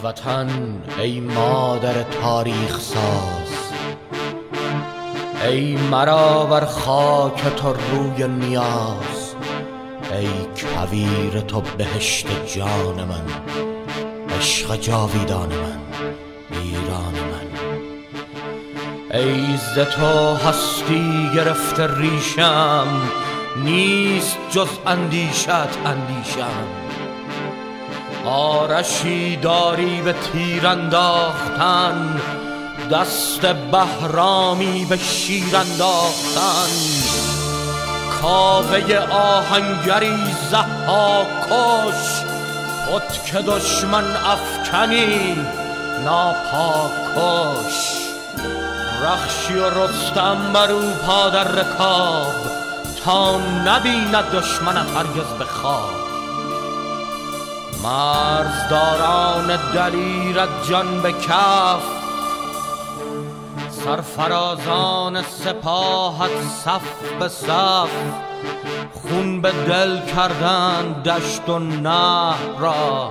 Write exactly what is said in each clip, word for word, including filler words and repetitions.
وطن ای مادر تاریخ ساز، ای مرا بر خاک تو روی نیاز، ای کویر تو بهشت جان من، عشق جاویدان من، ایران من. ای ز تو هستی گرفته ریشم، نیست جز اندیشت اندیشم. آرشی داری به تیر انداختن، دست بهرامی به شیر انداختن. کاوه آهنگری ضحاکش، خود که دشمن افکنی ناپاکش. رخشی و رستم برو پا در رکاب، تا نبیند دشمنت هرگز به خواب. مرزداران دلیرت جان به کف، سرفرازان سپاهت صف به صف. خون به دل کردند دشت و نهر را،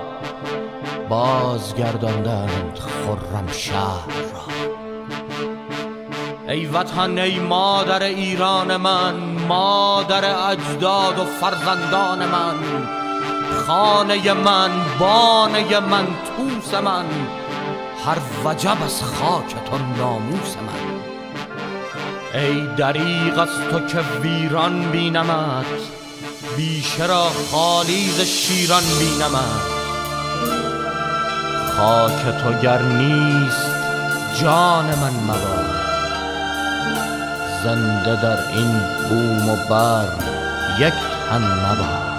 بازگرداندند خرم شهر را. ای وطن ای مادر ایران من، مادر اجداد و فرزندان من. خانه من، بانه من، توس من، هر وجب از خاک تو ناموس من. ای دریغ از تو که ویران بینمت، بیشه را خالی ز شیران بینمت. خاک تو گر نیست جان من مباد، زنده در این بوم و بر یک تن مباد.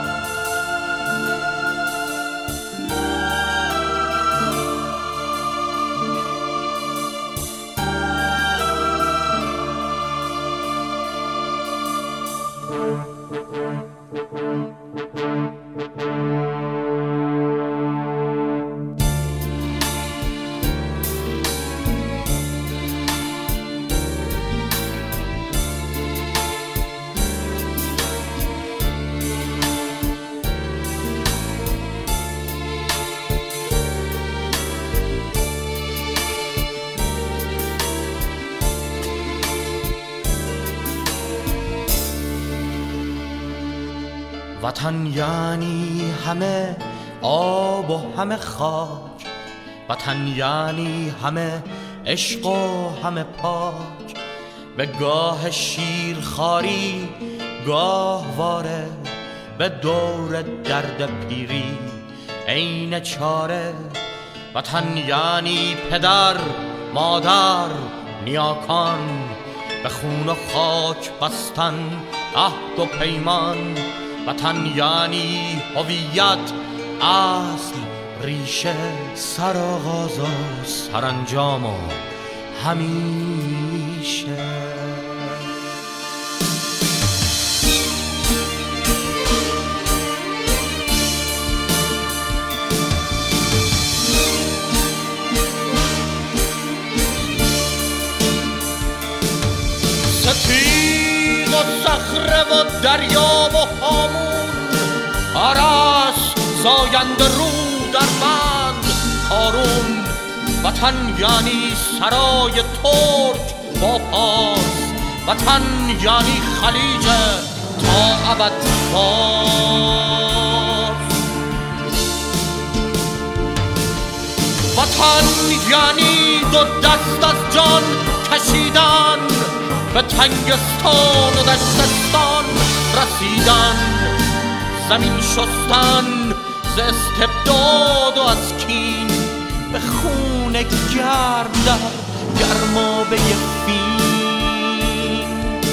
وطن یعنی همه آب و همه خاک، وطن یعنی همه عشق و همه پاک. به گاه شیرخواری گاهواره، به دور درد پیری عین چاره. وطن یعنی پدر مادر نیاکان، به خون و خاک بستن عهد و پیمان. وطن یعنی هویت، اصل، ریشه، سرآغاز و سرانجام و همیشه. ستیغ و صخره و دریا و هامون، آرس زاینده رو در بند کارون. وطن یعنی سرای ترک با پاس، وطن یعنی خلیج تا ابد باز. وطن یعنی دو دست از جان کشیدن، به تنگستان و دشتستان رسیدن. زمین شستن ز استبداد و از کین، به خون گرم در گرمابه فین.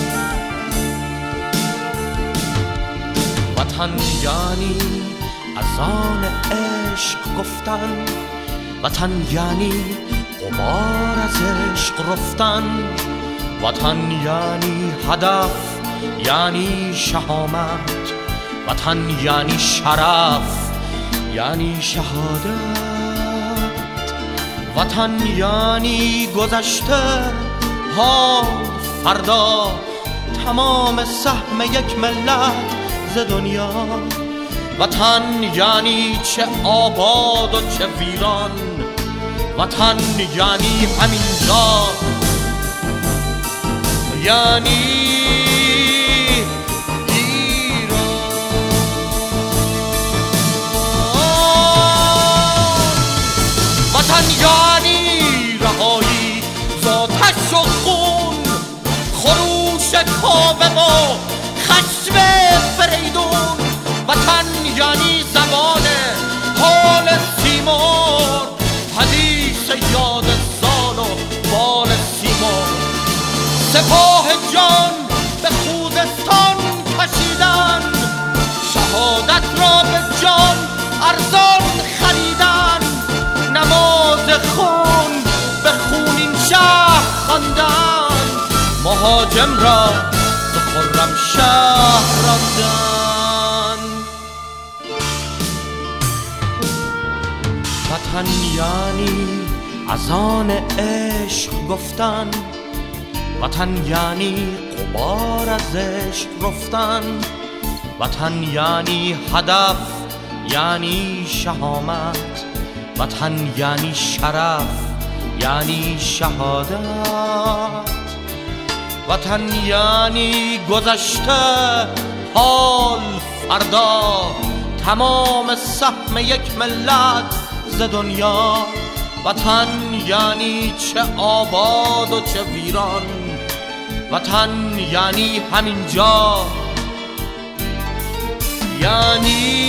وطن یعنی اذان عشق گفتن، وطن یعنی غبار از عشق رفتن. وطن یعنی هدف، یعنی شهامت. وطن یعنی شرف، یعنی شهادت. وطن یعنی گذشته، حال، فردا، تمام سهم یک ملت ز دنیا. وطن یعنی چه آباد و چه ویران، وطن یعنی همینجا، یعنی وطن یعنی رهایی ذاتش و خون، خروش کاوه و خشم فریدون. وطن یعنی زبان حال سیمور، حدیث یاد سال و بال سیمور. سپاه جان به خوزستان کشیدن، شهادت را به جان ارزان خریدن. نماز خون به خونین شهر خواندن، مهاجم را به خرم شهر راندن. وطن یعنی از آن عشق گفتن، وطن یعنی غبار از عشق رفتن. وطن یعنی هدف، یعنی شهامت. وطن یعنی شرف، یعنی شهادت. وطن یعنی گذشته، حال، فردا، تمام سهم یک ملت ز دنیا. وطن یعنی چه آباد و چه ویران، وطن یعنی همینجا، یعنی